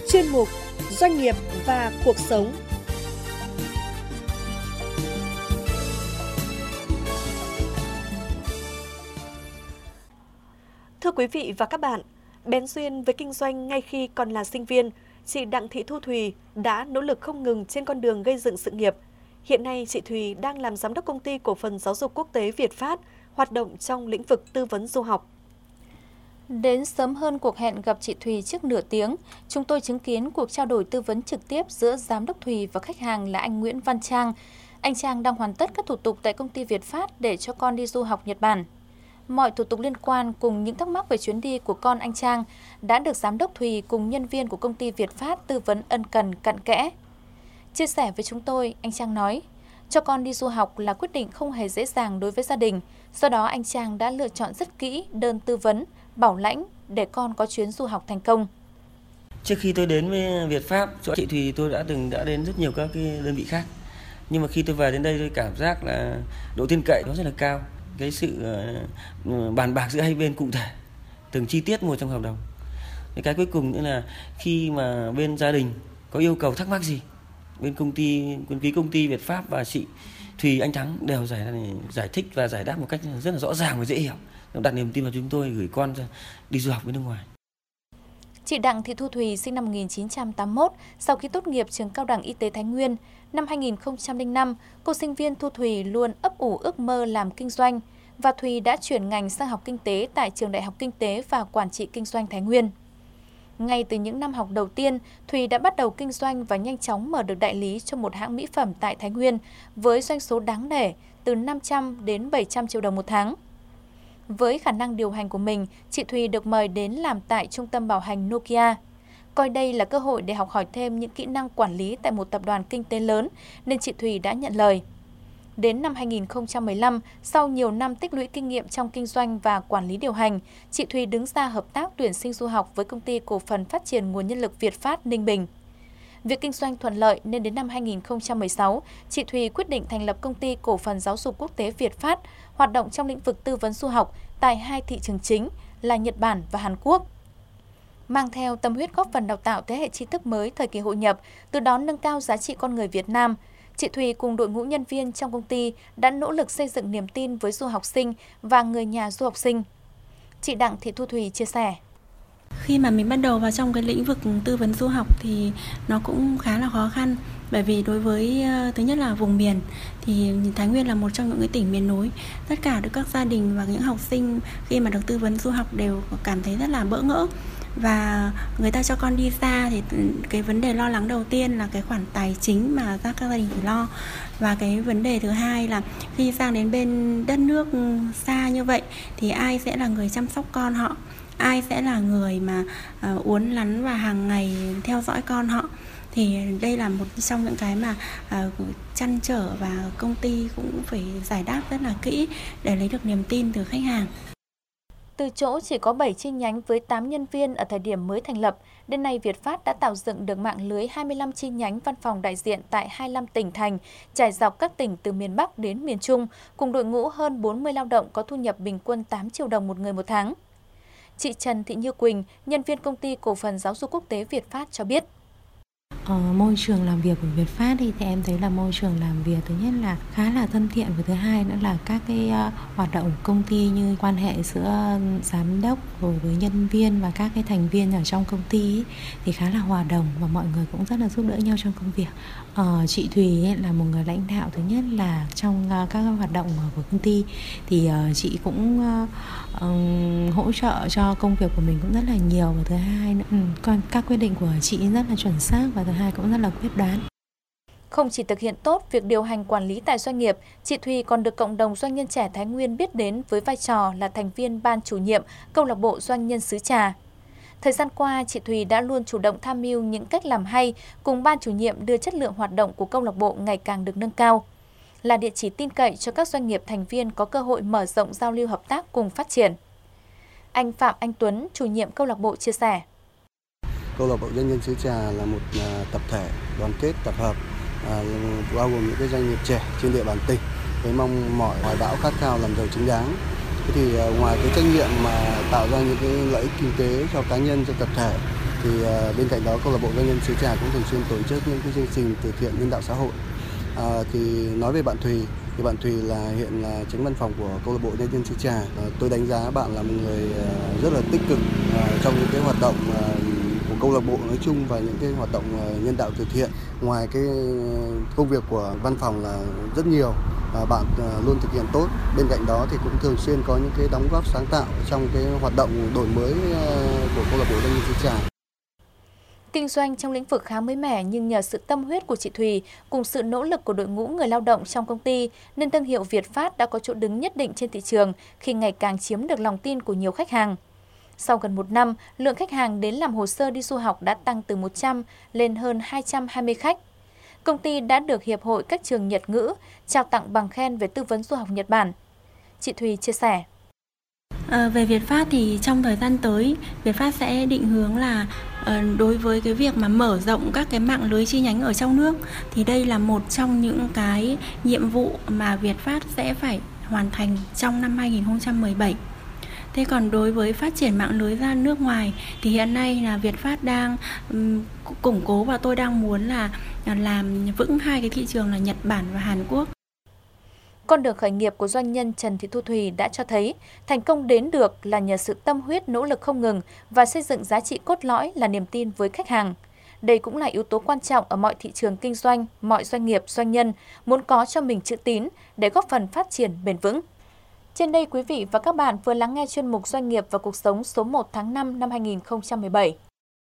chuyên mục Doanh nghiệp và cuộc sống. Thưa quý vị và các bạn, bén duyên với kinh doanh ngay khi còn là sinh viên, chị Đặng Thị Thu Thùy đã nỗ lực không ngừng trên con đường gây dựng sự nghiệp. Hiện nay, chị Thùy đang làm giám đốc công ty cổ phần giáo dục quốc tế Việt Phát, hoạt động trong lĩnh vực tư vấn du học. Đến sớm hơn cuộc hẹn gặp chị Thùy trước nửa tiếng, chúng tôi chứng kiến cuộc trao đổi tư vấn trực tiếp giữa giám đốc Thùy và khách hàng là anh Nguyễn Văn Trang. Anh Trang đang hoàn tất các thủ tục tại công ty Việt Phát để cho con đi du học Nhật Bản. Mọi thủ tục liên quan cùng những thắc mắc về chuyến đi của con anh Trang đã được giám đốc Thùy cùng nhân viên của công ty Việt Phát tư vấn ân cần cặn kẽ. Chia sẻ với chúng tôi, anh Trang nói, cho con đi du học là quyết định không hề dễ dàng đối với gia đình. Do đó anh Trang đã lựa chọn rất kỹ đơn tư vấn, bảo lãnh để con có chuyến du học thành công. Trước khi tôi đến với Việt Phát, chỗ chị Thùy tôi đã đến rất nhiều các cái đơn vị khác. Nhưng mà khi tôi về đến đây tôi cảm giác là độ tin cậy nó rất là cao. Cái sự bàn bạc giữa hai bên cụ thể, từng chi tiết một trong hợp đồng. Cái cuối cùng nữa là khi mà bên gia đình có yêu cầu thắc mắc gì, bên công ty Việt Phát và chị Thùy anh Thắng đều giải thích và giải đáp một cách rất là rõ ràng và dễ hiểu. Đặt niềm tin vào chúng tôi gửi con ra đi du học bên nước ngoài. Chị Đặng Thị Thu Thùy sinh năm 1981, sau khi tốt nghiệp trường Cao đẳng Y tế Thái Nguyên, năm 2005, cô sinh viên Thu Thùy luôn ấp ủ ước mơ làm kinh doanh và Thùy đã chuyển ngành sang học kinh tế tại Trường Đại học Kinh tế và Quản trị Kinh doanh Thái Nguyên. Ngay từ những năm học đầu tiên, Thùy đã bắt đầu kinh doanh và nhanh chóng mở được đại lý cho một hãng mỹ phẩm tại Thái Nguyên với doanh số đáng nể từ 500 đến 700 triệu đồng một tháng. Với khả năng điều hành của mình, chị Thùy được mời đến làm tại trung tâm bảo hành Nokia. Coi đây là cơ hội để học hỏi thêm những kỹ năng quản lý tại một tập đoàn kinh tế lớn, nên chị Thùy đã nhận lời. Đến năm 2015, sau nhiều năm tích lũy kinh nghiệm trong kinh doanh và quản lý điều hành, chị Thùy đứng ra hợp tác tuyển sinh du học với công ty cổ phần phát triển nguồn nhân lực Việt Phát Ninh Bình. Việc kinh doanh thuận lợi nên đến năm 2016, chị Thùy quyết định thành lập công ty cổ phần giáo dục quốc tế Việt Phát, hoạt động trong lĩnh vực tư vấn du học tại hai thị trường chính là Nhật Bản và Hàn Quốc. Mang theo tâm huyết góp phần đào tạo thế hệ tri thức mới thời kỳ hội nhập, từ đó nâng cao giá trị con người Việt Nam, chị Thùy cùng đội ngũ nhân viên trong công ty đã nỗ lực xây dựng niềm tin với du học sinh và người nhà du học sinh. Chị Đặng Thị Thu Thùy chia sẻ. Khi mà mình bắt đầu vào trong cái lĩnh vực tư vấn du học thì nó cũng khá là khó khăn, bởi vì đối với thứ nhất là vùng miền thì Thái Nguyên là một trong những cái tỉnh miền núi. Tất cả các gia đình và những học sinh khi mà được tư vấn du học đều cảm thấy rất là bỡ ngỡ. Và người ta cho con đi xa thì cái vấn đề lo lắng đầu tiên là cái khoản tài chính mà các gia đình phải lo. Và cái vấn đề thứ hai là khi sang đến bên đất nước xa như vậy thì ai sẽ là người chăm sóc con họ, ai sẽ là người mà uốn nắn và hàng ngày theo dõi con họ. Thì đây là một trong những cái mà trăn trở và công ty cũng phải giải đáp rất là kỹ để lấy được niềm tin từ khách hàng. Từ chỗ chỉ có 7 chi nhánh với 8 nhân viên ở thời điểm mới thành lập, đến nay Việt Phát đã tạo dựng được mạng lưới 25 chi nhánh văn phòng đại diện tại 25 tỉnh thành, trải dọc các tỉnh từ miền Bắc đến miền Trung, cùng đội ngũ hơn 40 lao động có thu nhập bình quân 8 triệu đồng một người một tháng. Chị Trần Thị Như Quỳnh, nhân viên công ty cổ phần giáo dục quốc tế Việt Phát cho biết. Môi trường làm việc của Việt Phát thì em thấy là môi trường làm việc thứ nhất là khá là thân thiện, và thứ hai nữa là các cái hoạt động của công ty như quan hệ giữa giám đốc rồi với nhân viên và các cái thành viên ở trong công ty ấy, thì khá là hòa đồng và mọi người cũng rất là giúp đỡ nhau trong công việc. Chị Thùy ấy là một người lãnh đạo, thứ nhất là trong các hoạt động của công ty thì chị cũng hỗ trợ cho công việc của mình cũng rất là nhiều, và thứ hai nữa còn các quyết định của chị rất là chuẩn xác, và thứ hai cũng rất là quyết đoán. Không chỉ thực hiện tốt việc điều hành quản lý tại doanh nghiệp, chị Thùy còn được cộng đồng doanh nhân trẻ Thái Nguyên biết đến với vai trò là thành viên ban chủ nhiệm câu lạc bộ doanh nhân xứ Trà. Thời gian qua, chị Thùy đã luôn chủ động tham mưu những cách làm hay cùng ban chủ nhiệm đưa chất lượng hoạt động của câu lạc bộ ngày càng được nâng cao, là địa chỉ tin cậy cho các doanh nghiệp thành viên có cơ hội mở rộng giao lưu hợp tác cùng phát triển. Anh Phạm Anh Tuấn, chủ nhiệm câu lạc bộ chia sẻ. Câu lạc bộ doanh nhân xứ Trà là một tập thể đoàn kết tập hợp bao gồm những cái doanh nghiệp trẻ trên địa bàn tỉnh với mong mỏi hoài bão khát khao làm giàu chính đáng. Thế thì ngoài cái trách nhiệm mà tạo ra những cái lợi ích kinh tế cho cá nhân, cho tập thể, Thì bên cạnh đó câu lạc bộ doanh nhân xứ Trà cũng thường xuyên tổ chức những cái chương trình từ thiện nhân đạo xã hội. Thì nói về bạn Thùy thì bạn Thùy là hiện là chánh văn phòng của câu lạc bộ doanh nhân xứ Trà. Tôi đánh giá bạn là một người rất là tích cực trong những cái hoạt động của câu lạc bộ nói chung và những cái hoạt động nhân đạo từ thiện. Ngoài cái công việc của văn phòng là rất nhiều, bạn luôn thực hiện tốt. Bên cạnh đó thì cũng thường xuyên có những cái đóng góp sáng tạo trong cái hoạt động đổi mới của câu lạc bộ doanh nhân xứ Trà. Kinh doanh trong lĩnh vực khá mới mẻ nhưng nhờ sự tâm huyết của chị Thùy cùng sự nỗ lực của đội ngũ người lao động trong công ty nên thương hiệu Việt Phát đã có chỗ đứng nhất định trên thị trường khi ngày càng chiếm được lòng tin của nhiều khách hàng. Sau gần 1 năm, lượng khách hàng đến làm hồ sơ đi du học đã tăng từ 100 lên hơn 220 khách. Công ty đã được Hiệp hội các trường Nhật ngữ trao tặng bằng khen về tư vấn du học Nhật Bản. Chị Thùy chia sẻ. Về Việt Phát thì trong thời gian tới, Việt Phát sẽ định hướng là đối với cái việc mà mở rộng các cái mạng lưới chi nhánh ở trong nước thì đây là một trong những cái nhiệm vụ mà Việt Phát sẽ phải hoàn thành trong năm 2017. Thế còn đối với phát triển mạng lưới ra nước ngoài thì hiện nay là Việt Phát đang củng cố và tôi đang muốn là làm vững hai cái thị trường là Nhật Bản và Hàn Quốc. Con đường khởi nghiệp của doanh nhân Trần Thị Thu Thùy đã cho thấy thành công đến được là nhờ sự tâm huyết nỗ lực không ngừng và xây dựng giá trị cốt lõi là niềm tin với khách hàng. Đây cũng là yếu tố quan trọng ở mọi thị trường kinh doanh, mọi doanh nghiệp, doanh nhân muốn có cho mình chữ tín để góp phần phát triển bền vững. Trên đây quý vị và các bạn vừa lắng nghe chuyên mục Doanh nghiệp và cuộc sống số 1 tháng 5 năm 2017.